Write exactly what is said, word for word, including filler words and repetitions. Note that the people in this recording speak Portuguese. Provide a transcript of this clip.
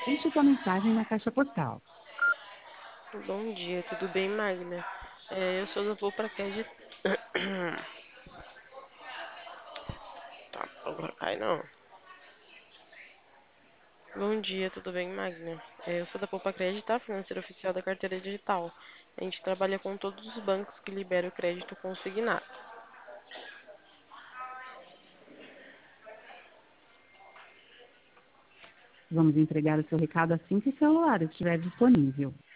Deixe sua mensagem na caixa postal. Bom dia, tudo bem, Magna? É, eu sou da Vou pra Crédito. Tá, não cai não. Bom dia, tudo bem, Magna? É, eu sou da Poupa Crédito, tá? Financeira oficial da carteira digital. A gente trabalha com todos os bancos que liberam crédito consignado. Vamos entregar o seu recado assim que o celular estiver disponível.